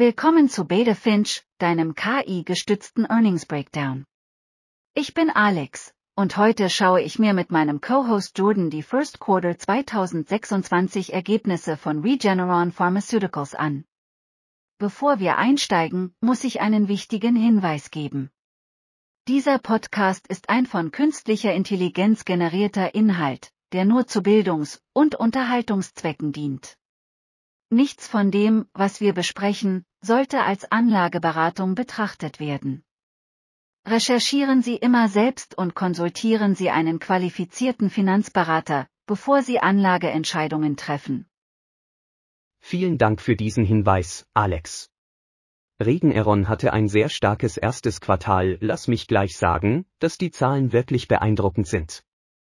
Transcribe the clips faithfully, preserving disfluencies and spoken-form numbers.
Willkommen zu Beta Finch, deinem K I-gestützten Earnings Breakdown. Ich bin Alex, und heute schaue ich mir mit meinem Co-Host Jordan die First Quarter zweitausendsechsundzwanzig Ergebnisse von Regeneron Pharmaceuticals an. Bevor wir einsteigen, muss ich einen wichtigen Hinweis geben. Dieser Podcast ist ein von künstlicher Intelligenz generierter Inhalt, der nur zu Bildungs- und Unterhaltungszwecken dient. Nichts von dem, was wir besprechen, sollte als Anlageberatung betrachtet werden. Recherchieren Sie immer selbst und konsultieren Sie einen qualifizierten Finanzberater, bevor Sie Anlageentscheidungen treffen. Vielen Dank für diesen Hinweis, Alex. Regeneron hatte ein sehr starkes erstes Quartal. Lass mich gleich sagen, dass die Zahlen wirklich beeindruckend sind.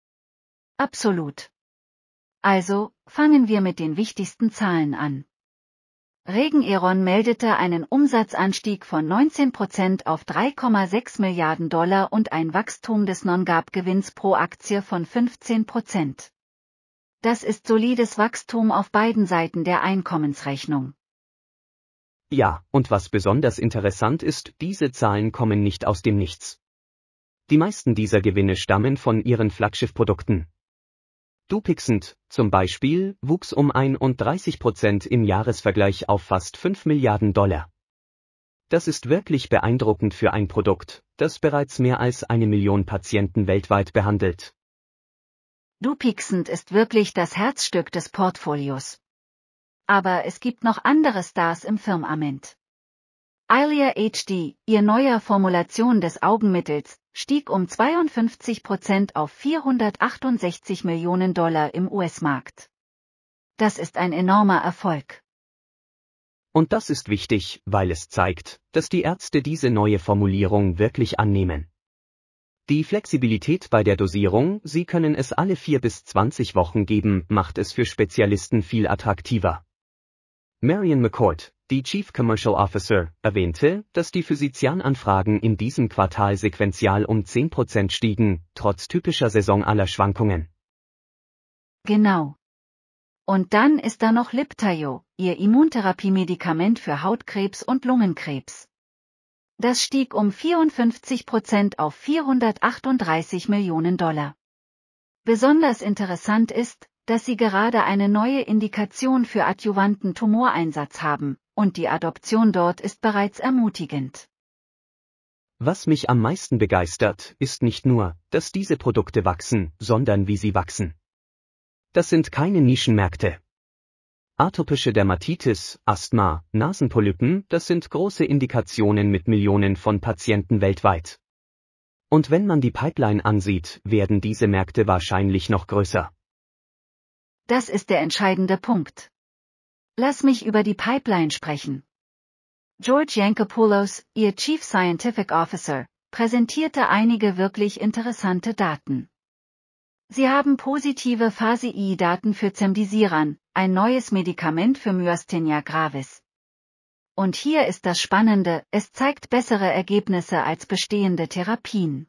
Absolut. Also, fangen wir mit den wichtigsten Zahlen an. Regeneron meldete einen Umsatzanstieg von neunzehn Prozent auf drei Komma sechs Milliarden Dollar und ein Wachstum des Non-GAAP-Gewinns pro Aktie von fünfzehn Prozent. Das ist solides Wachstum auf beiden Seiten der Einkommensrechnung. Ja, und was besonders interessant ist, diese Zahlen kommen nicht aus dem Nichts. Die meisten dieser Gewinne stammen von ihren Flaggschiff-Produkten. Dupixent, zum Beispiel, wuchs um einunddreißig Prozent im Jahresvergleich auf fast fünf Milliarden Dollar. Das ist wirklich beeindruckend für ein Produkt, das bereits mehr als eine Million Patienten weltweit behandelt. Dupixent ist wirklich das Herzstück des Portfolios. Aber es gibt noch andere Stars im Firmament. Eylea H D, ihr neuer Formulation des Augenmittels, stieg um zweiundfünfzig Prozent auf vierhundertachtundsechzig Millionen Dollar im U S-Markt. Das ist ein enormer Erfolg. Und das ist wichtig, weil es zeigt, dass die Ärzte diese neue Formulierung wirklich annehmen. Die Flexibilität bei der Dosierung, sie können es alle vier bis zwanzig Wochen geben, macht es für Spezialisten viel attraktiver. Marion McCord, die Chief Commercial Officer, erwähnte, dass die Physician-Anfragen in diesem Quartal sequenzial um zehn Prozent stiegen, trotz typischer saisonaler Schwankungen. Genau. Und dann ist da noch Libtayo, ihr Immuntherapie-Medikament für Hautkrebs und Lungenkrebs. Das stieg um vierundfünfzig Prozent auf vierhundertachtunddreißig Millionen Dollar. Besonders interessant ist, dass sie gerade eine neue Indikation für adjuvanten Tumoreinsatz haben, und die Adoption dort ist bereits ermutigend. Was mich am meisten begeistert, ist nicht nur, dass diese Produkte wachsen, sondern wie sie wachsen. Das sind keine Nischenmärkte. Atopische Dermatitis, Asthma, Nasenpolypen, das sind große Indikationen mit Millionen von Patienten weltweit. Und wenn man die Pipeline ansieht, werden diese Märkte wahrscheinlich noch größer. Das ist der entscheidende Punkt. Lass mich über die Pipeline sprechen. George Yankopoulos, ihr Chief Scientific Officer, präsentierte einige wirklich interessante Daten. Sie haben positive Phase I-Daten für Cemdisiran, ein neues Medikament für Myasthenia gravis. Und hier ist das Spannende, es zeigt bessere Ergebnisse als bestehende Therapien.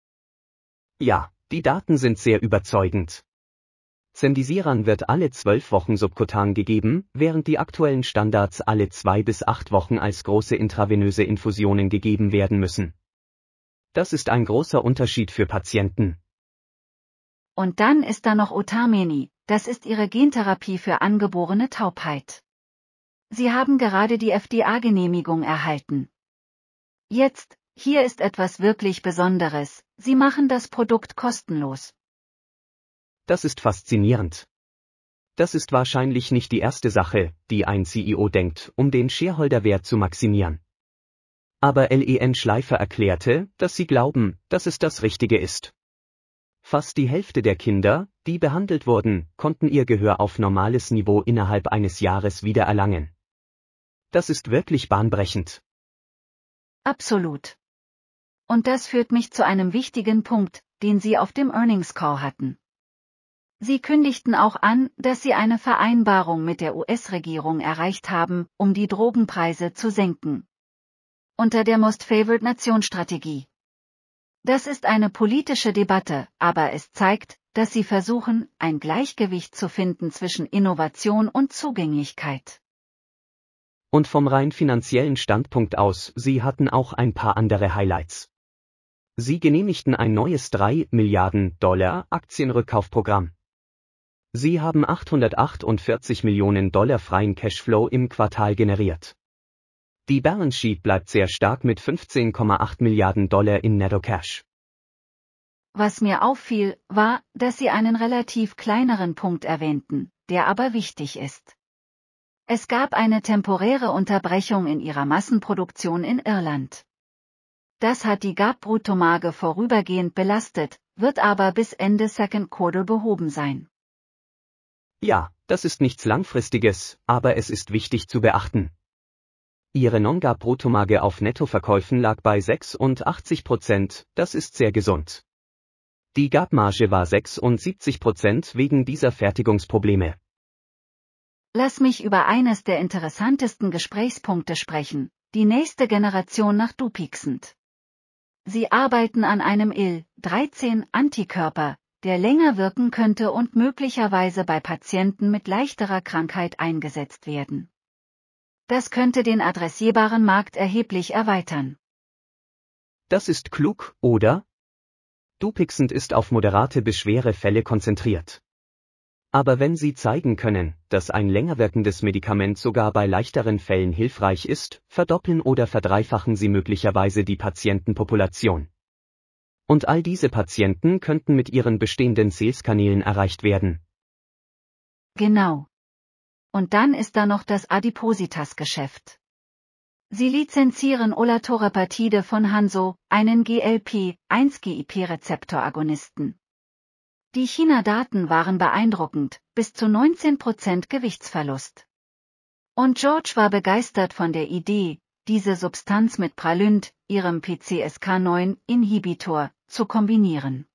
Ja, die Daten sind sehr überzeugend. Cemdisiran wird alle zwölf Wochen subkutan gegeben, während die aktuellen Standards alle zwei bis acht Wochen als große intravenöse Infusionen gegeben werden müssen. Das ist ein großer Unterschied für Patienten. Und dann ist da noch Otarmeni, das ist ihre Gentherapie für angeborene Taubheit. Sie haben gerade die F D A-Genehmigung erhalten. Jetzt, hier ist etwas wirklich Besonderes, sie machen das Produkt kostenlos. Das ist faszinierend. Das ist wahrscheinlich nicht die erste Sache, die ein C E O denkt, um den Shareholder-Wert zu maximieren. Aber Len Schleifer erklärte, dass sie glauben, dass es das Richtige ist. Fast die Hälfte der Kinder, die behandelt wurden, konnten ihr Gehör auf normales Niveau innerhalb eines Jahres wiedererlangen. Das ist wirklich bahnbrechend. Absolut. Und das führt mich zu einem wichtigen Punkt, den Sie auf dem Earnings Call hatten. Sie kündigten auch an, dass sie eine Vereinbarung mit der U S-Regierung erreicht haben, um die Drogenpreise zu senken. Unter der Most Favored Nation Strategie. Das ist eine politische Debatte, aber es zeigt, dass sie versuchen, ein Gleichgewicht zu finden zwischen Innovation und Zugänglichkeit. Und vom rein finanziellen Standpunkt aus, sie hatten auch ein paar andere Highlights. Sie genehmigten ein neues drei Milliarden Dollar Aktienrückkaufprogramm. Sie haben achthundertachtundvierzig Millionen Dollar freien Cashflow im Quartal generiert. Die Balance Sheet bleibt sehr stark mit fünfzehn Komma acht Milliarden Dollar in Netto Cash. Was mir auffiel, war, dass Sie einen relativ kleineren Punkt erwähnten, der aber wichtig ist. Es gab eine temporäre Unterbrechung in ihrer Massenproduktion in Irland. Das hat die G A B-Bruttomarge vorübergehend belastet, wird aber bis Ende Second Quarter behoben sein. Ja, das ist nichts Langfristiges, aber es ist wichtig zu beachten. Ihre Non-G A B-Bruttomarge auf Nettoverkäufen lag bei sechsundachtzig Prozent, das ist sehr gesund. Die G A B-Marge war sechsundsiebzig Prozent wegen dieser Fertigungsprobleme. Lass mich über eines der interessantesten Gesprächspunkte sprechen, die nächste Generation nach Dupixent. Sie arbeiten an einem I L dreizehn Antikörper, der länger wirken könnte und möglicherweise bei Patienten mit leichterer Krankheit eingesetzt werden. Das könnte den adressierbaren Markt erheblich erweitern. Das ist klug, oder? Dupixent ist auf moderate bis schwere Fälle konzentriert. Aber wenn Sie zeigen können, dass ein länger wirkendes Medikament sogar bei leichteren Fällen hilfreich ist, verdoppeln oder verdreifachen Sie möglicherweise die Patientenpopulation. Und all diese Patienten könnten mit Ihren bestehenden Sales-Kanälen erreicht werden. Genau. Und dann ist da noch das Adipositas-Geschäft. Sie lizenzieren Olatorepatide von Hansoh, einen G L P eins G I P-Rezeptoragonisten. Die China-Daten waren beeindruckend, bis zu neunzehn Prozent Gewichtsverlust. Und George war begeistert von der Idee, diese Substanz mit Pralynd, ihrem P C S K neun Inhibitor, zu kombinieren.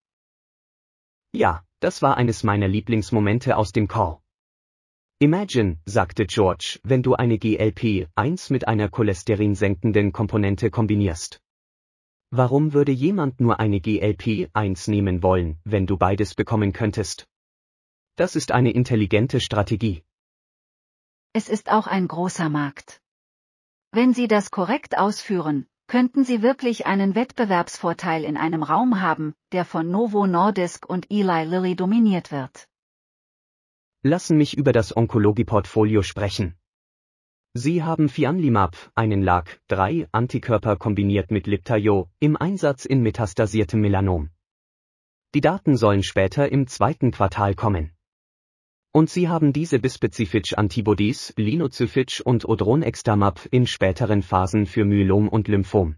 Ja, das war eines meiner Lieblingsmomente aus dem Call. Imagine, sagte George, wenn du eine G L P eins mit einer cholesterinsenkenden Komponente kombinierst. Warum würde jemand nur eine G L P eins nehmen wollen, wenn du beides bekommen könntest? Das ist eine intelligente Strategie. Es ist auch ein großer Markt. Wenn Sie das korrekt ausführen, könnten Sie wirklich einen Wettbewerbsvorteil in einem Raum haben, der von Novo Nordisk und Eli Lilly dominiert wird. Lassen mich über das Onkologie-Portfolio sprechen. Sie haben Fianlimab, einen L A G drei Antikörper kombiniert mit Libtayo, im Einsatz in metastasiertem Melanom. Die Daten sollen später im zweiten Quartal kommen. Und Sie haben diese bispezifische Antibodies, Linvoseltamab und Odronextamab, in späteren Phasen für Myelom und Lymphom.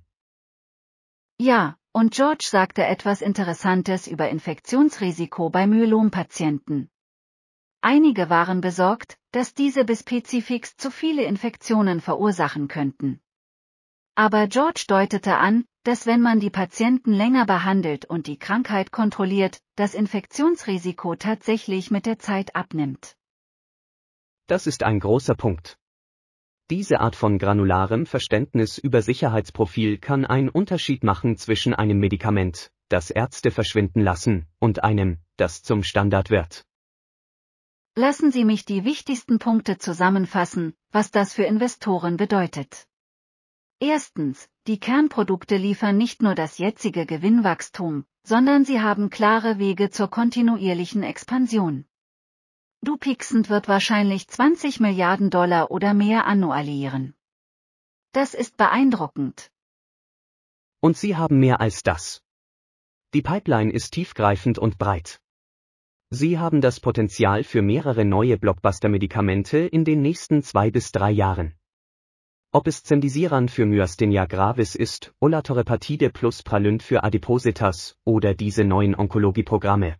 Ja, und George sagte etwas Interessantes über Infektionsrisiko bei Myelompatienten. Einige waren besorgt, dass diese Bispezifix zu viele Infektionen verursachen könnten. Aber George deutete an, dass wenn man die Patienten länger behandelt und die Krankheit kontrolliert, das Infektionsrisiko tatsächlich mit der Zeit abnimmt. Das ist ein großer Punkt. Diese Art von granularem Verständnis über Sicherheitsprofil kann einen Unterschied machen zwischen einem Medikament, das Ärzte verschwinden lassen, und einem, das zum Standard wird. Lassen Sie mich die wichtigsten Punkte zusammenfassen, was das für Investoren bedeutet. Erstens, die Kernprodukte liefern nicht nur das jetzige Gewinnwachstum, sondern sie haben klare Wege zur kontinuierlichen Expansion. Dupixent wird wahrscheinlich zwanzig Milliarden Dollar oder mehr annualisieren. Das ist beeindruckend. Und sie haben mehr als das. Die Pipeline ist tiefgreifend und breit. Sie haben das Potenzial für mehrere neue Blockbuster-Medikamente in den nächsten zwei bis drei Jahren. Ob es Cemdisiran für Myasthenia gravis ist, Olatorepatide plus Pralynd für Adipositas oder diese neuen Onkologie-Programme.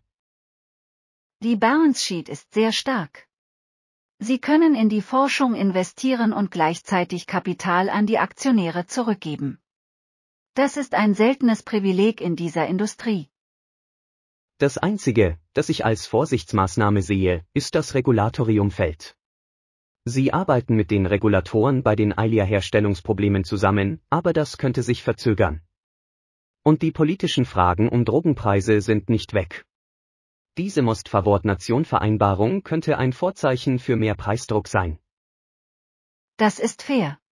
Die Balance Sheet ist sehr stark. Sie können in die Forschung investieren und gleichzeitig Kapital an die Aktionäre zurückgeben. Das ist ein seltenes Privileg in dieser Industrie. Das Einzige, das ich als Vorsichtsmaßnahme sehe, ist das Regulatoriumfeld. Sie arbeiten mit den Regulatoren bei den Eylea-Herstellungsproblemen zusammen, aber das könnte sich verzögern. Und die politischen Fragen um Drogenpreise sind nicht weg. Diese Most-Favored-Nation-Vereinbarung könnte ein Vorzeichen für mehr Preisdruck sein. Das ist fair.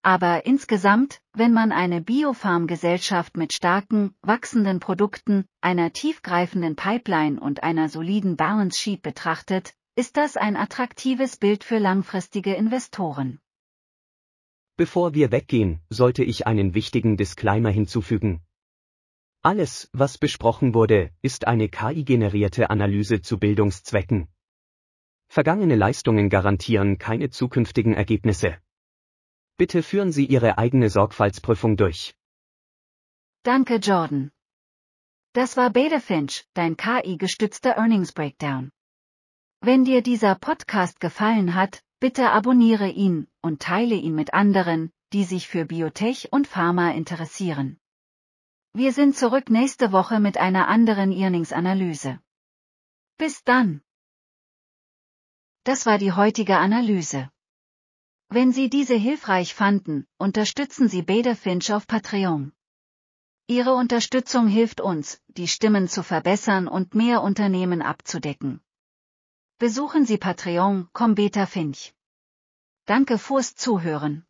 Aber insgesamt, wenn man eine Biofarm-Gesellschaft mit starken, wachsenden Produkten, einer tiefgreifenden Pipeline und einer soliden Balance Sheet betrachtet, ist das ein attraktives Bild für langfristige Investoren. Bevor wir weggehen, sollte ich einen wichtigen Disclaimer hinzufügen. Alles, was besprochen wurde, ist eine K I-generierte Analyse zu Bildungszwecken. Vergangene Leistungen garantieren keine zukünftigen Ergebnisse. Bitte führen Sie Ihre eigene Sorgfaltsprüfung durch. Danke, Jordan. Das war Beta Finch, dein K I-gestützter Earnings Breakdown. Wenn dir dieser Podcast gefallen hat, bitte abonniere ihn und teile ihn mit anderen, die sich für Biotech und Pharma interessieren. Wir sind zurück nächste Woche mit einer anderen Earnings-Analyse. Bis dann. Das war die heutige Analyse. Wenn Sie diese hilfreich fanden, unterstützen Sie Beta Finch auf Patreon. Ihre Unterstützung hilft uns, die Stimmen zu verbessern und mehr Unternehmen abzudecken. Besuchen Sie Patreon punkt com Beta Finch. Danke fürs Zuhören.